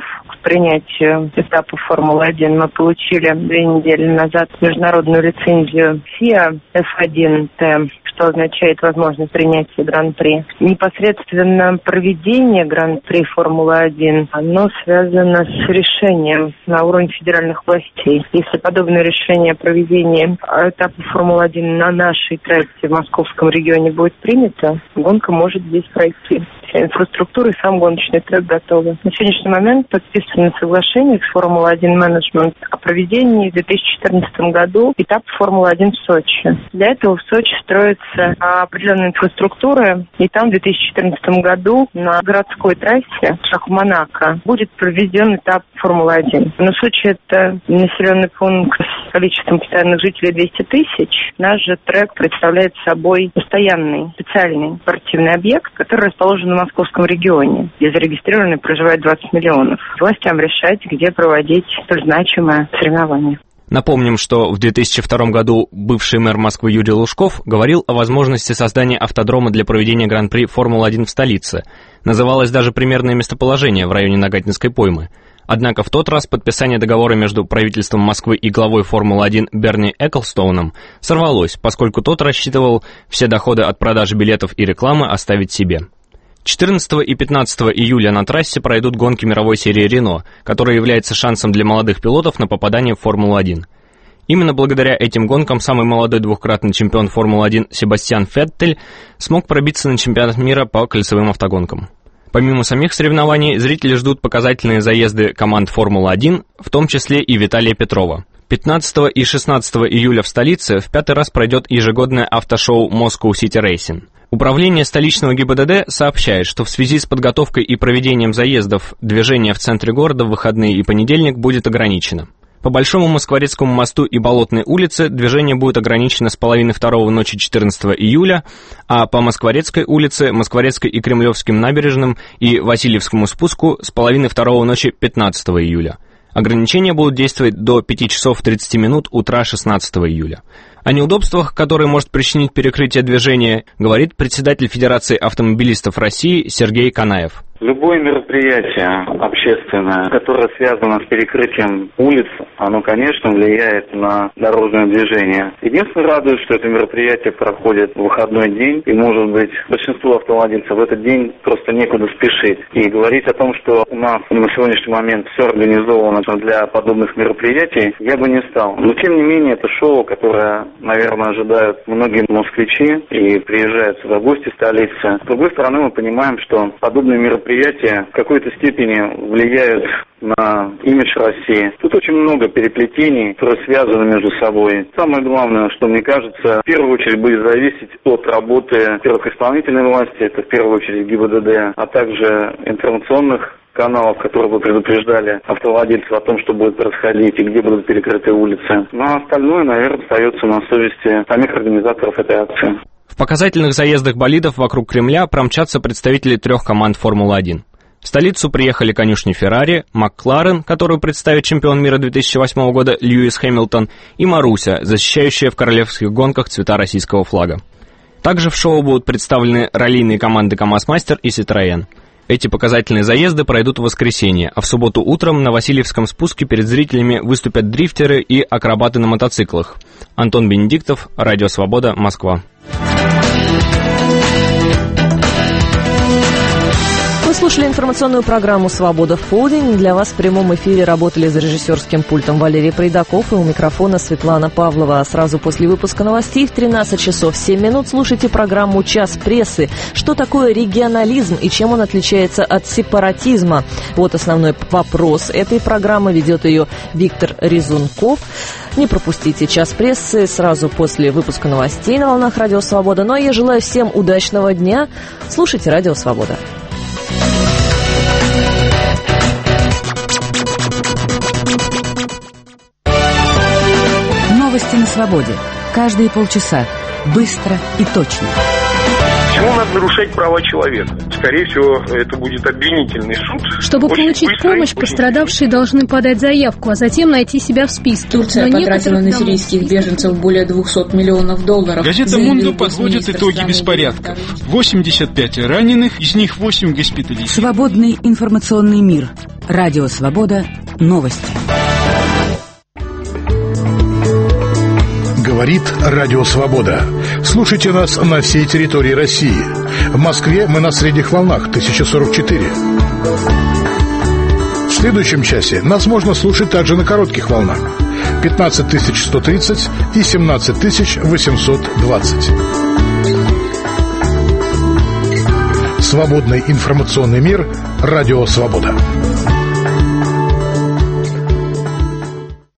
принятию этапа Формулы-1. Мы получили 2 недели назад международную лицензию FIA F1T, что означает возможность принятия Гран-при. Непосредственно проведение Гран-при Формулы-1, оно связано с решением на уровне федеральных властей. Если подобное решение о проведении этапа Формулы-1 на нашей трассе в московском регионе будет принято, гонка может здесь пройти. Вся инфраструктура и сам гоночный трек готовы. На сегодняшний момент подписано соглашение с Формула-1 менеджмент о проведении в 2014 году этапа Формулы-1 в Сочи. Для этого в Сочи строится определенная инфраструктура, и там в 2014 году на городской трассе Шах-Монако будет проведен этап Формулы-1. Но Сочи – это населенный пункт с количеством постоянных жителей 200 тысяч. Наш же трек представляет собой постоянный, специальный спортивный объект, который расположен в московском регионе, где зарегистрированы проживает 20 миллионов. Властям решать, где проводить столь значимое соревнование. Напомним, что в 2002 году бывший мэр Москвы Юрий Лужков говорил о возможности создания автодрома для проведения Гран-при Формулы-1 в столице. Называлось даже примерное местоположение в районе Нагатинской поймы. Однако в тот раз подписание договора между правительством Москвы и главой Формулы-1 Берни Эклстоуном сорвалось, поскольку тот рассчитывал все доходы от продажи билетов и рекламы оставить себе. 14 и 15 июля на трассе пройдут гонки мировой серии «Рено», которая является шансом для молодых пилотов на попадание в Формулу-1. Именно благодаря этим гонкам самый молодой двукратный чемпион Формулы-1 Себастьян Феттель смог пробиться на чемпионат мира по колесовым автогонкам. Помимо самих соревнований, зрители ждут показательные заезды команд Формулы-1, в том числе и Виталия Петрова. 15 и 16 июля в столице в 5-й раз пройдет ежегодное автошоу Moscow City Racing. Управление столичного ГИБДД сообщает, что в связи с подготовкой и проведением заездов движение в центре города в выходные и понедельник будет ограничено. По Большому Москворецкому мосту и Болотной улице движение будет ограничено с 1:30 ночи 14 июля, а по Москворецкой улице, Москворецкой и Кремлевским набережным и Васильевскому спуску с 1:30 ночи 15 июля. Ограничения будут действовать до 5 часов 30 минут утра 16 июля. О неудобствах, которые может причинить перекрытие движения, говорит председатель Федерации автомобилистов России Сергей Канаев. Любое мероприятие общественное, которое связано с перекрытием улиц, оно, конечно, влияет на дорожное движение. Единственное, радует, что это мероприятие проходит в выходной день, и, может быть, большинству автовладельцев в этот день просто некуда спешить. И говорить о том, что у нас на сегодняшний момент все организовано для подобных мероприятий, я бы не стал. Но, тем не менее, это шоу, которое, наверное, ожидают многие москвичи и приезжают сюда гости столицы. С другой стороны, мы понимаем, что подобные мероприятия в какой-то степени влияют на имидж России. Тут очень много переплетений, которые связаны между собой. Самое главное, что мне кажется, в первую очередь будет зависеть от работы, во-первых, исполнительной власти, это в первую очередь ГИБДД, а также информационных каналов, которые бы предупреждали автовладельцев о том, что будет происходить и где будут перекрыты улицы. Ну а остальное, наверное, остается на совести самих организаторов этой акции. В показательных заездах болидов вокруг Кремля промчатся представители 3 команд Формулы-1. В столицу приехали конюшни Феррари, Макларен, которую представит чемпион мира 2008 года Льюис Хэмилтон, и Маруся, защищающая в королевских гонках цвета российского флага. Также в шоу будут представлены раллийные команды КамАЗ-Мастер и Citroën. Эти показательные заезды пройдут в воскресенье, а в субботу утром на Васильевском спуске перед зрителями выступят дрифтеры и акробаты на мотоциклах. Антон Бенедиктов, Радио Свобода, Москва. Вы слушали информационную программу «Свобода в полдень». Для вас в прямом эфире работали за режиссерским пультом Валерий Пройдаков и у микрофона Светлана Павлова. Сразу после выпуска новостей в 13 часов 7 минут слушайте программу «Час прессы». Что такое регионализм и чем он отличается от сепаратизма? Вот основной вопрос этой программы. Ведет ее Виктор Резунков. Не пропустите «Час прессы» сразу после выпуска новостей на волнах Радио Свобода. Ну а я желаю всем удачного дня. Слушайте Радио Свобода. Новости на свободе. Каждые полчаса. Быстро и точно. Почему надо нарушать права человека? Скорее всего, это будет обвинительный суд. Чтобы получить помощь, пострадавшие должны подать заявку, а затем найти себя в списке. Турция потратила на сирийских беженцев более $200 миллионов. Газета «Мунду» подводит итоги беспорядков. 85 раненых, из них 8 госпитализированы. Свободный информационный мир. Радио «Свобода». Новости. Говорит Радио Свобода. Слушайте нас на всей территории России. В Москве мы на средних волнах 1044. В следующем часе нас можно слушать также на коротких волнах 15130 и 17820. Свободный информационный мир. Радио Свобода.